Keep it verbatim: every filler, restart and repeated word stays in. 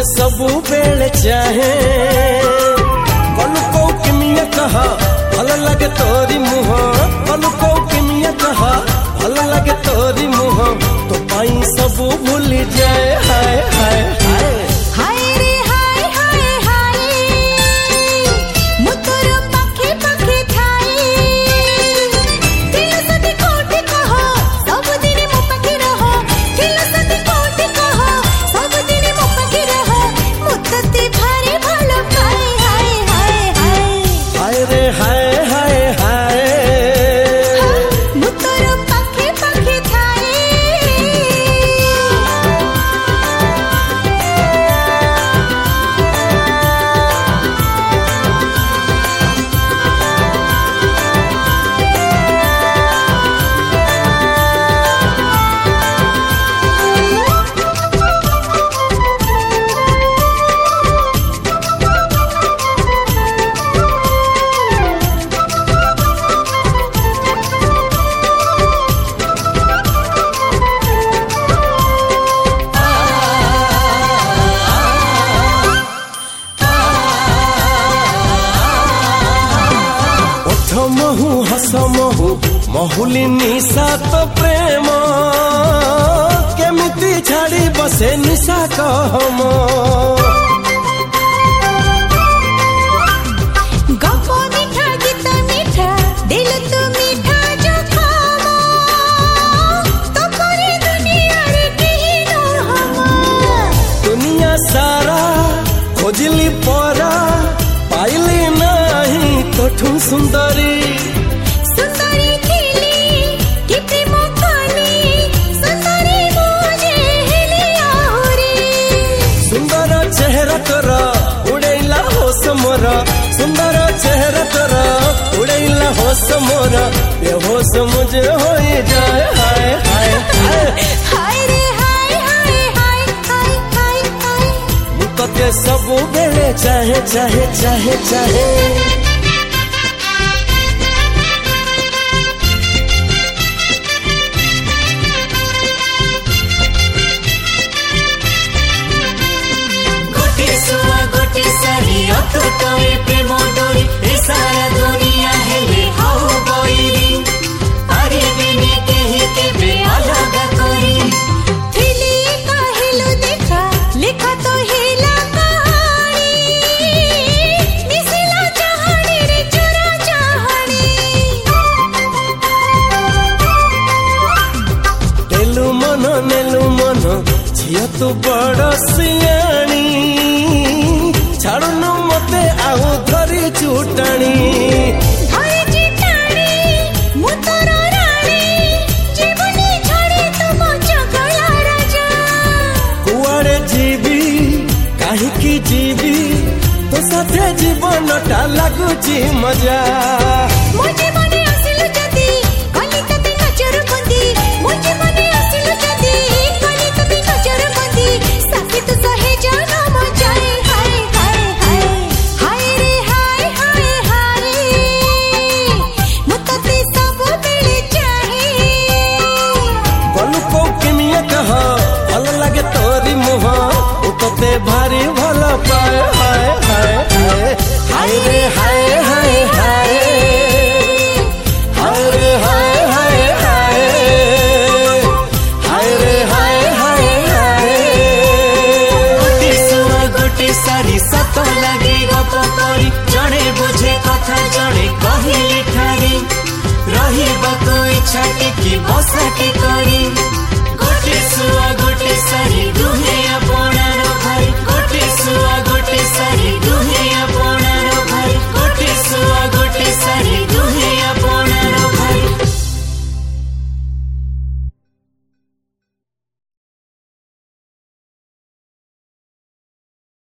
सबु बेले चाहे कल को किमिया कहा भल लगे तोरी मुह कल को किमिया कहा भल लगे तोरी मुह तो पाई सबु भूल जाए हाय हाय हाय हाय रे हाय हाय हाय मुतुर पाखे पाखे थाई दिल सदी कोटि कहो सब दिन मो पाखे रहो दिल सदी कोटि कहो सब दिन मो पाखे रहो मुतते भारी भलो पाए हाय हाय हाय हाय रे हाय हाय हाय मुतुर पाखे पाखे थाई महु हस महु महुली निशा तो प्रेम केमिति छाड़ी बसे निशा कहम गप्पो मीठा गीत मीठा दिल तू मीठा जो खामो तो पूरी दुनिया रे केही न हम दुनिया सारा खोजली परा पाइली नहीं तोठू सुंदरी सुंदरी थीली कि प्रेम खाली सुंदरी मुझे हेली आहुरी सुंदर चेहरा तोरा उड़ैला होश मोर सुंदर चेहरा तोरा उड़ैला होश मोर बेहोश मुझे हो जाए हाय हाय हाय हाय रे हाय हाय हाय हाय हाय हाय मुतते सबु बेले चाहे चाहे चाहे चाहे गोटे सुआ गोटे सारी अतुटई प्रेम डोरी ए सारा दुनिया हेले हाउ बइरी अरे बिने केहि केबे अलग करी थिली काहेलो देखा लिखा तो हेला कहानी मिसिला चाहणी रे चोरा चाहणी तेलु मन नेलु मन झिया तू बड़ सियाणी छाड़ुनु मते आउ धरी चुटाणी धरे चिटाणी मुतुर राणी जीवनी छाड़ी तुम जगला राजा कुआड़े जीवी काहिकी जीवी तो साथे जीवनटा लागुची मजा मुझे मने आसिलु जदी कली तते नजर बंदी मुझे मने आसिलु जदी कली तते नजर बंदी साथी तू सहे जाना मजाए हाय हाय हाय हाय रे हाय हाय हाय मुतते सब बेले चाहे कल को किमिया कह भल लगे तोरी मुह उतते भारी भल पाए हाय हाय हाय हाय रे हाय हाय हाय हाय रे हाय हाय हाय हाय रे हाय हाय हाय गोटे सुआ गोटे सारी सत लगे गप करी जड़े बुझे कथा जड़े कहले ठारी रहिबाको इच्छा टिकी बसा के करी गोटे सुआ गोटे सारी दुहे